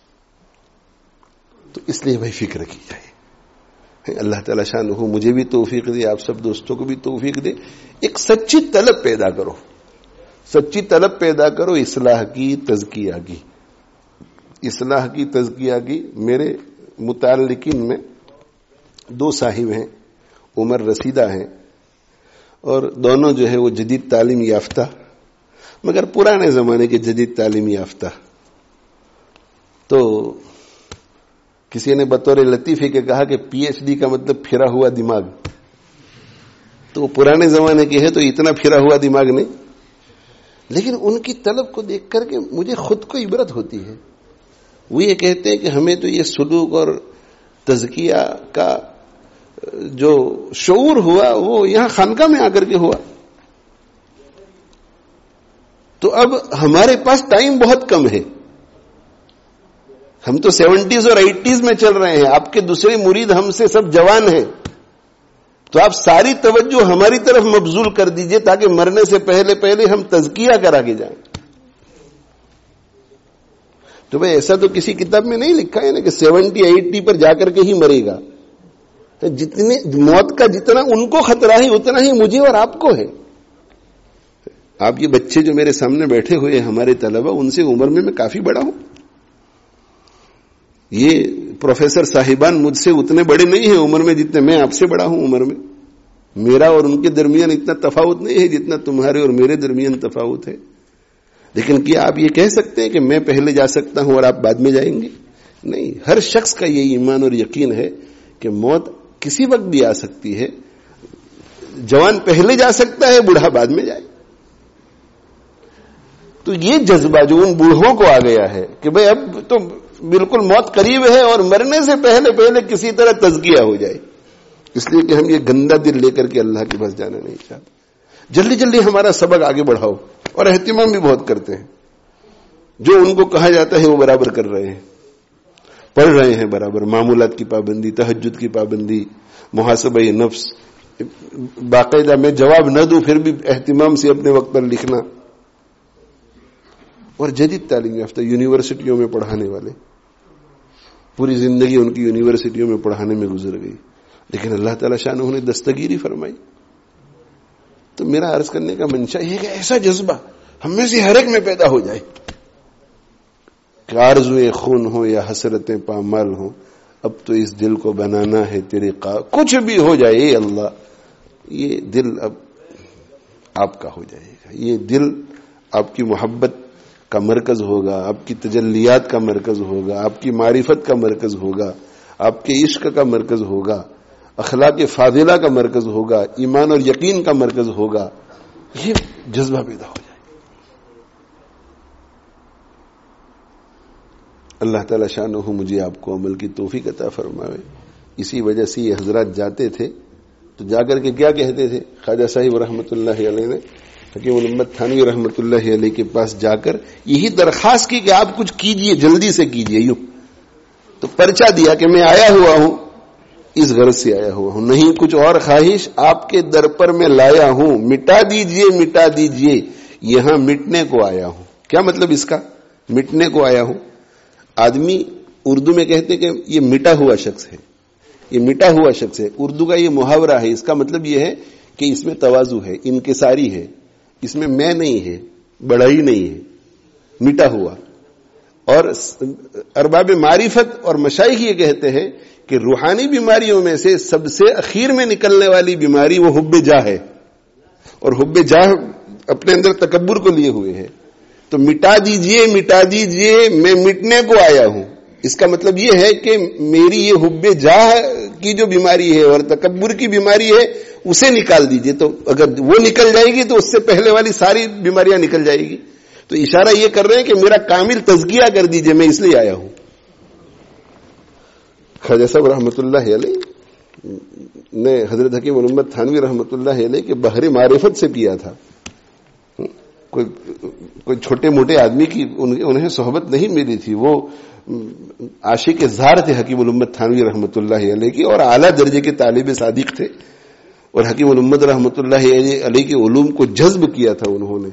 تو اس لیے بھائی فکر کی جائے. اللہ تعالی شانہ مجھے بھی توفیق دے, آپ سب دوستوں کو بھی توفیق دے. ایک سچی طلب پیدا کرو, سچی طلب پیدا کرو اصلاح کی, تزکیہ کی, اصلاح کی, تزکیہ کی. میرے متعلقین میں 2 صاحب ہیں, عمر رسیدہ ہیں, اور دونوں جو ہے وہ جدید تعلیم یافتہ, مگر پرانے زمانے کے جدید تعلیم یافتہ. تو کسی نے بطور لطیفے کے کہا کہ پی ایچ ڈی کا مطلب پھرا ہوا دماغ. تو وہ پرانے زمانے کے ہے تو اتنا پھرا ہوا دماغ نہیں, لیکن ان کی طلب کو دیکھ کر کے مجھے خود کو عبرت ہوتی ہے. وہ یہ کہتے ہیں کہ ہمیں تو یہ سلوک اور تزکیہ کا جو شعور ہوا وہ یہاں خانقاہ میں آ کر کے ہوا. تو اب ہمارے پاس ٹائم بہت کم ہے, ہم تو 70s اور 80s میں چل رہے ہیں, آپ کے دوسرے مرید ہم سے سب جوان ہیں, تو آپ ساری توجہ ہماری طرف مبذول کر دیجئے تاکہ مرنے سے پہلے پہلے ہم تزکیہ کرا کے جائیں. تو بھئی ایسا تو کسی کتاب میں نہیں لکھا ہے نا کہ 70-80 پر جا کر کے ہی مرے گا. جتنے موت کا جتنا ان کو خطرہ ہے اتنا ہی مجھے اور آپ کو ہے. آپ یہ بچے جو میرے سامنے بیٹھے ہوئے ہمارے طلبہ, ان سے عمر میں کافی بڑا ہوں. یہ प्रोफेसर साहिबान मुझसे उतने बड़े नहीं हैं उम्र में जितने मैं आपसे बड़ा हूं उम्र में। मेरा और उनके दरमियान इतना तफावत नहीं है जितना तुम्हारे और मेरे दरमियान तफावत है। लेकिन क्या आप ये कह सकते हैं कि मैं पहले जा सकता हूं और आप बाद में जाएंगे? नहीं, हर शख्स का ये ईमान और यकीन है कि मौत किसी वक्त भी आ सकती है। जवान पहले जा सकता है, बूढ़ा बाद में जाए। तो ये जज्बा जो उन बूढ़ों को आ गया है कि भाई अब तो बिल्कुल मौत करीब है और मरने से पहले पहले किसी तरह तज़किया हो जाए, इसलिए कि हम ये गंदा दिल लेकर के अल्लाह के पास जाना नहीं चाहते। जल्दी जल्दी हमारा सबक आगे बढ़ाओ, और एहतिमाम भी बहुत करते हैं। जो उनको कहा जाता है वो बराबर कर रहे हैं, पढ़ रहे हैं बराबर, मामूलात की पाबंदी, तहज्जुद की पाबंदी, मुहासबा नफ्स, बाकायदा मैं जवाब न दूं फिर भी एहतिमाम से अपने वक्त पर लिखना, और जदीद तालीम याफ्ता यूनिवर्सिटियों में पढ़ाने वाले, पूरी जिंदगी उनकी यूनिवर्सिटियों में पढ़ाने में गुजर गई, लेकिन अल्लाह ताला शान ने दस्तगीरी फरमाई। तो मेरा अर्ज करने का मंशा यह कि ऐसा जज्बा हम में से हर एक में पैदा हो जाए कि आरज़ुए खून हो या हसरतें पामाल हो, अब तो इस दिल को बनाना है तेरे कुछ भी हो जाए अल्लाह, ये दिल अब आपका हो जाएगा। ये दिल आपकी मोहब्बत का मरकज होगा, आपकी तजल्लियात का मरकज होगा, आपकी मारिफत का मरकज होगा, आपके इश्क का मरकज होगा, अखलाक फाजिला का मरकज होगा, ईमान और यकीन का मरकज होगा। ये जज्बा पैदा हो जाए। अल्लाह ताला शानहू मुझे आपको अमल की तौफीक अता फरमावे। इसी वजह से ये हजरत जाते थे तो जाकर के क्या कहते थे, ख्वाजा साहिब रहमतुल्लाह अलैह ने हकीम उम्मत थानवी रहमतुल्लाह अलैह के पास जाकर यही दरखास्त की कि आप कुछ कीजिए, जल्दी से कीजिए। यूं तो पर्चा दिया कि मैं आया हुआ हूं, इस गरज से आया हुआ हूं, नहीं कुछ और ख्वाहिश, आपके दर पर मैं लाया हूं, मिटा दीजिए मिटा दीजिए, यहां मिटने को आया हूं। क्या मतलब इसका, मिटने को आया हूं? आदमी उर्दू में कहते कि ये मिटा हुआ शख्स है, ये मिटा हुआ शख्स है। उर्दू का ये मुहावरा है, इसका मतलब ये है कि इसमें तवाजु है, इनकिसारी है, इसमें मैं नहीं है, बड़ाई नहीं है, मिटा हुआ। और अरबाब मारिफत और मशाइख ये कहते हैं कि रूहानी बीमारियों में से सबसे अखीर में निकलने वाली बीमारी वो हुब्बे जाह है, और हुब्बे जाह अपने अंदर तकब्बुर को लिए हुए है। तो मिटा दीजिए मिटा दीजिए, मैं मिटने को आया हूं। इसका मतलब यह है कि मेरी ये हुब्बे जाह की जो बीमारी है और तकब्बुर की बीमारी है उसे निकाल दीजिए। तो अगर वो निकल जाएगी तो उससे पहले वाली सारी बीमारियां निकल जाएगी। तो इशारा ये कर रहे हैं कि मेरा कामिल तज़किया कर दीजिए, मैं इसलिए आया हूं। ख्वाजा साहब रहमतुल्लाह अलैह ने हजरत हकीम उम्मत थानवी रहमतुल्लाह अलैह के बहरे मारिफत से किया था। कोई छोटे मोटे आदमी की उन्हें सोहबत नहीं मिली थी, वो आशिक ज़ार थे हकीम उम्मत थानवी रहमतुल्लाह अलैह की, और आला दर्जे के तालिब सादिक थे। और हकीम उम्मत रहमतुल्लाह अलैह के उलूम को जज्ब किया था उन्होंने,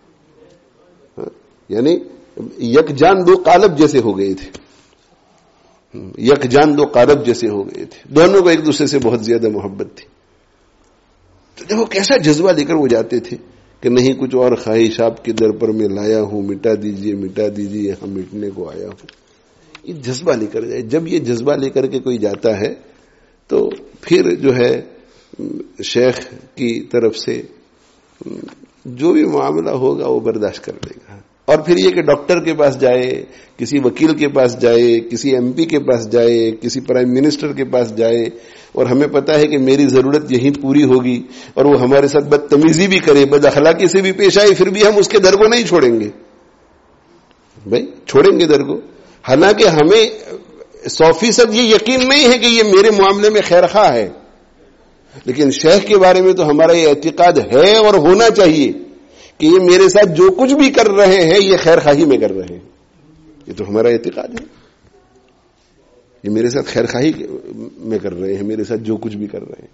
यानी यकजान दो कालब जैसे हो गए थे, यकजान दो कालब जैसे हो गए थे। दोनों को एक दूसरे से बहुत ज्यादा मोहब्बत थी। तो देखो कैसा जज्बा लेकर वो जाते थे कि नहीं कुछ और ख्वाहिश आपके दर पर मैं लाया हूं, मिटा दीजिए मिटा दीजिए, यहां मिटने को आया हूं। ये जज्बा लेकर जाए। जब ये जज्बा लेकर के कोई जाता है तो फिर जो है शेख की तरफ से जो भी मामला होगा वो बर्दाश्त कर लेगा। और फिर ये कि डॉक्टर के पास जाए, किसी वकील के पास जाए, किसी एमपी के पास जाए, किसी प्राइम मिनिस्टर के पास जाए, और हमें पता है कि मेरी जरूरत यहीं पूरी होगी, और वो हमारे साथ बदतमीजी भी करे, बदअखलाकी से भी पेश आए, फिर भी हम उसके दर को नहीं छोड़ेंगे। भाई छोड़ेंगे दर को, हालांकि हमें 100% ये यकीन नहीं है कि ये मेरे मामले में खैरखा है, लेकिन शेख के बारे में तो हमारा ये एतिकाद है और होना चाहिए कि ये मेरे साथ जो कुछ भी कर रहे हैं ये खैरखाही में कर रहे हैं। ये तो हमारा एतिकाद है, ये मेरे साथ खैरखाही में कर रहे हैं, मेरे साथ जो कुछ भी कर रहे हैं।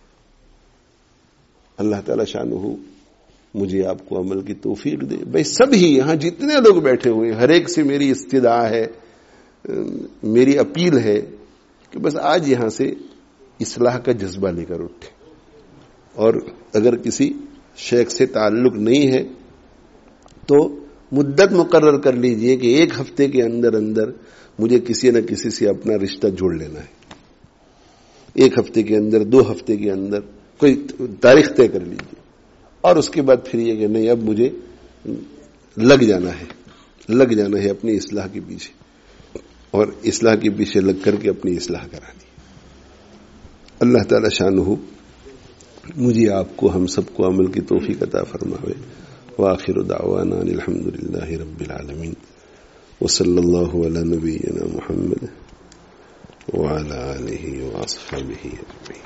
अल्लाह ताला शानुहु मुझे आपको अमल की तौफीक दे। भाई सभी यहां जितने लोग बैठे हुए हैं, हर एक से मेरी इस्तिदा है, मेरी अपील है कि बस आज यहां से इस्लाह का जज्बा लेकर उठे। और अगर किसी शेख से ताल्लुक नहीं है तो مدت مقرر کر لیجئے کہ 1 ہفتے کے اندر اندر مجھے کسی نہ کسی سے اپنا رشتہ جوڑ لینا ہے. 1 ہفتے کے اندر، 2 ہفتے کے اندر کوئی تاریخ طے کر لیجئے، اور اس کے بعد پھر یہ کہ نہیں اب مجھے لگ جانا ہے اپنی اصلاح کے پیچھے، اور اصلاح کے پیچھے لگ کر کے اپنی اصلاح کرانی. اللہ تعالی شانہ مجھے آپ کو ہم سب کو عمل کی توفیق عطا فرماوے. وآخر دعوانا الحمد للہ رب العالمین وصلی اللہ علی نبینا محمد وعلی آلہ واصحابہ اجمعین.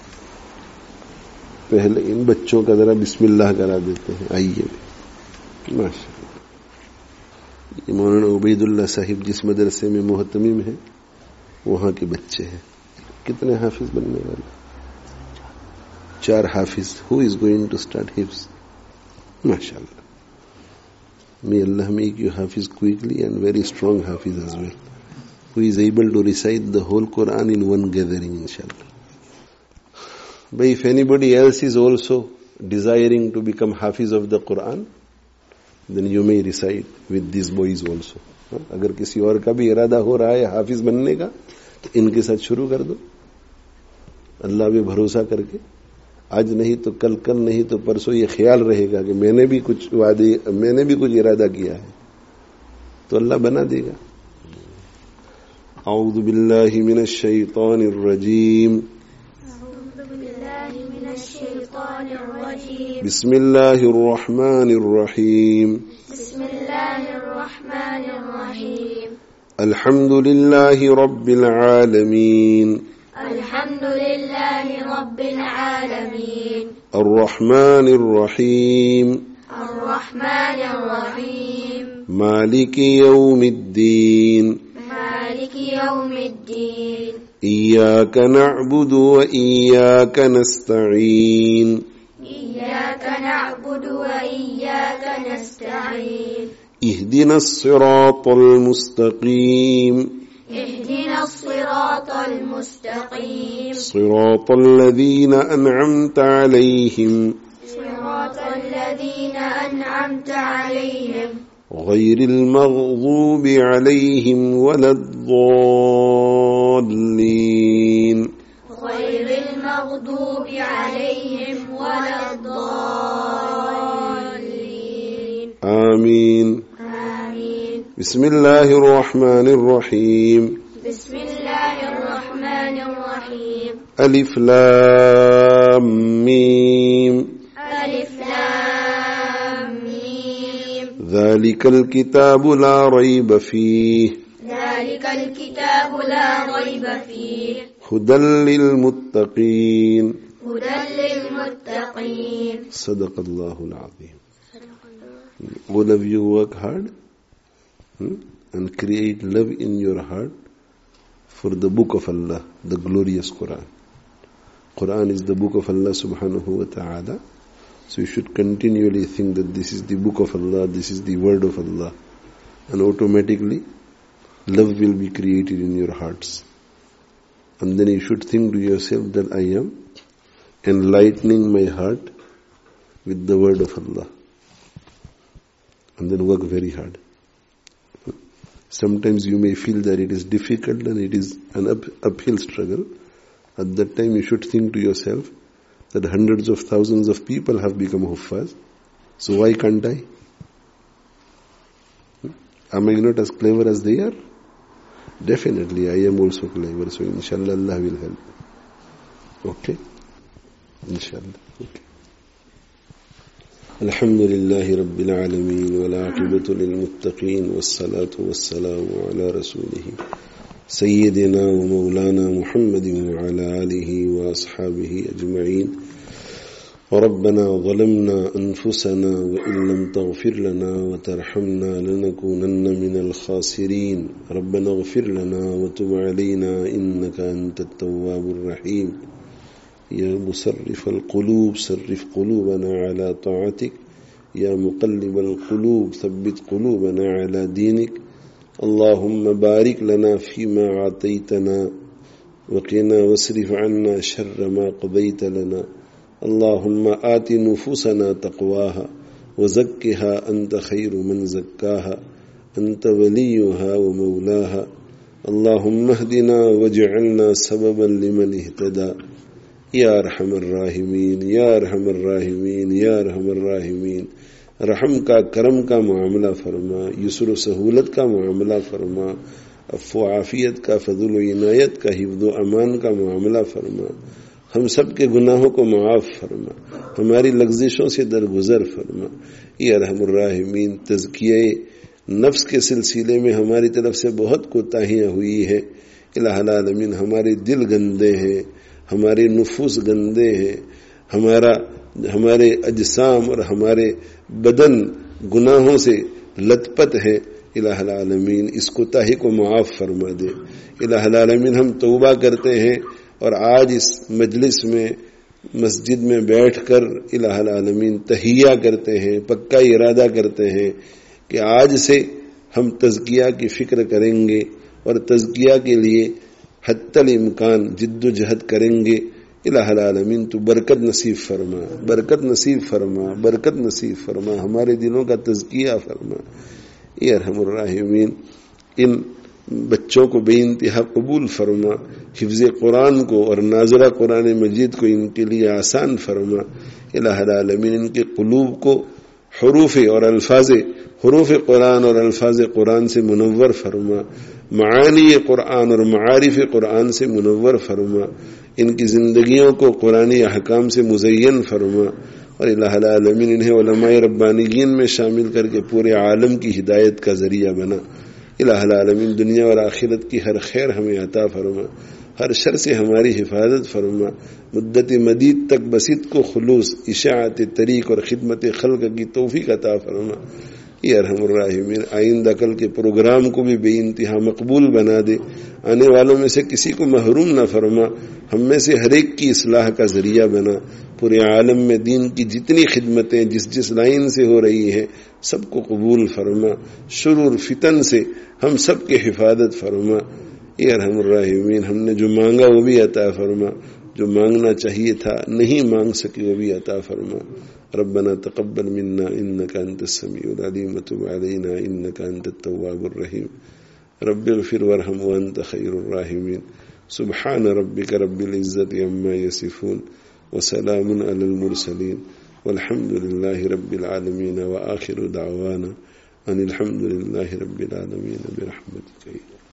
پہلے ان بچوں کا ذرا بسم اللہ کرا دیتے ہیں. آئیے ماشاء اللہ. یہ مولانا عبید اللہ صاحب جس مدرسے میں محتمم ہیں وہاں کے بچے ہیں. کتنے حافظ بننے والے؟ 4 حافظ. Who is going to start حفظ؟ ماشاء اللہ. May Allah make you حافظ quickly and very strong حافظ as well, who is able to recite the whole Quran in one gathering inshallah. But if anybody else is also desiring to become حافظ of the Quran, then you may recite with these boys also. اگر کسی اور کا بھی ارادہ ہو رہا ہے حافظ بننے کا تو ان کے ساتھ شروع کر دو، اللہ پہ بھروسہ کر کے. آج نہیں تو کل نہیں تو پرسوں یہ خیال رہے گا کہ میں نے بھی کچھ ارادہ کیا ہے تو اللہ بنا دے گا. اعوذ باللہ من الشیطان الرجیم. بسم اللہ الرحمن الرحیم. الحمد للہ رب العالمین. الحمد للہ رب العالمین. الرحمن الرحیم. الرحمن الرحیم. مالک یوم الدین. مالک یوم الدین. ایاک نعبد و ایاک نستعین. ایاک نعبد و ایاک نستعین. اهدنا الصراط المستقیم. اهدنا الصراط المستقيم. صراط الذين أنعمت عليهم. صراط الذين أنعمت عليهم. غير المغضوب عليهم ولا الضالين. غير المغضوب عليهم ولا الضالين. آمين. بسم اللہ الرحمن الرحیم. بسم اللہ الرحمن الرحیم. الف لام میم. الف لام میم. ذلك الكتاب لا ريب فيه. ذلك الكتاب لا ريب فيه. هدى للمتقين. هدى للمتقين. صدق اللہ العظیم. All of you work hard and create love in your heart for the book of Allah, the glorious Quran. Quran is the book of Allah subhanahu wa ta'ala. So you should continually think that this is the book of Allah, this is the word of Allah. And automatically love will be created in your hearts. And then you should think to yourself that I am enlightening my heart with the word of Allah. And then work very hard. Sometimes you may feel that it is difficult and it is an uphill struggle. At that time you should think to yourself that hundreds of thousands of people have become huffaz. So why can't I? Am I not as clever as they are? Definitely I am also clever. So inshallah Allah will help. Okay? Inshallah. Okay. الحمد لله رب العالمين والعاقبة للمتقين والصلاة والسلام على رسوله سيدنا ومولانا محمد وعلى آله وأصحابه أجمعين. وربنا ظلمنا أنفسنا وإن لم تغفر لنا وترحمنا لنكونن من الخاسرين. ربنا اغفر لنا وتب علينا إنك أنت التواب الرحيم. يا مصرف القلوب صرف قلوبنا على طاعتك. يا مقلب القلوب ثبت قلوبنا على دينك. اللهم بارك لنا فيما أعطيتنا وقنا واصرف عنا شر ما قضيت لنا. اللهم آت نفوسنا تقواها وزكها أنت خير من زكاها أنت وليها ومولاها اللهم اهدنا واجعلنا سببا لمن اهتدى یا ارحم الراحمین یا ارحم الراحمین یا ارحم الراحمین. رحم کا کرم کا معاملہ فرما، یسر و سہولت کا معاملہ فرما، عفو و عافیت کا، فضل و عنایت کا، حفظ و امان کا معاملہ فرما. ہم سب کے گناہوں کو معاف فرما، ہماری لغزشوں سے درگزر فرما یا ارحم الراحمین. تزکیہ نفس کے سلسلے میں ہماری طرف سے بہت کوتاہیاں ہوئی ہے. الہ العالمین ہمارے دل گندے ہیں، ہمارے نفوس گندے ہیں، ہمارے اجسام اور ہمارے بدن گناہوں سے لت پت ہے. الہ العالمین اس کوتاہی کو معاف فرما دے. الہ العالمین ہم توبہ کرتے ہیں اور آج اس مجلس میں مسجد میں بیٹھ کر الہ العالمین تحیہ کرتے ہیں، پکا ارادہ کرتے ہیں کہ آج سے ہم تزکیہ کی فکر کریں گے اور تزکیہ کے لیے حتی الامکان جد و جہد کریں گے. الہ العالمین تو برکت نصیب فرما، برکت نصیب فرما، برکت نصیب فرما، ہمارے دلوں کا تزکیہ فرما یا ارحم الراحمین. ان بچوں کو بے انتہا قبول فرما، حفظ قرآن کو اور ناظرہ قرآن مجید کو ان کے لیے آسان فرما. الہ العالمین ان کے قلوب کو حروف قرآن اور الفاظ قرآن سے منور فرما، معانی قرآن اور معارف قرآن سے منور فرما. ان کی زندگیوں کو قرآنی احکام سے مزین فرما اور الہ العالمین انہیں علماء ربانیین میں شامل کر کے پورے عالم کی ہدایت کا ذریعہ بنا. الہ العالمین دنیا اور آخرت کی ہر خیر ہمیں عطا فرما، ہر شر سے ہماری حفاظت فرما. مدت مدید تک بسیط کو خلوص، اشاعت طریق اور خدمت خلق کی توفیق عطا فرما یا ارحم الراحمین. آئندہ کل کے پروگرام کو بھی بے انتہا مقبول بنا دے، آنے والوں میں سے کسی کو محروم نہ فرما، ہم میں سے ہر ایک کی اصلاح کا ذریعہ بنا. پورے عالم میں دین کی جتنی خدمتیں جس لائن سے ہو رہی ہیں سب کو قبول فرما، شرور فتن سے ہم سب کے حفاظت فرما یا ارحم الراحمین. ہم نے جو مانگا وہ بھی عطا فرما، جو مانگنا چاہیے تھا نہیں مانگ سکے وہ بھی عطا فرما. ربنا تقبل منا انك انت السميع العليم وتب علينا انك انت التواب الرحيم. رب اغفر وارحم وانت خير الراحمين. سبحان ربك رب العزة عما يصفون وسلام على المرسلين والحمد لله رب العالمين وآخر دعوانا ان الحمد لله رب العالمين برحمتك.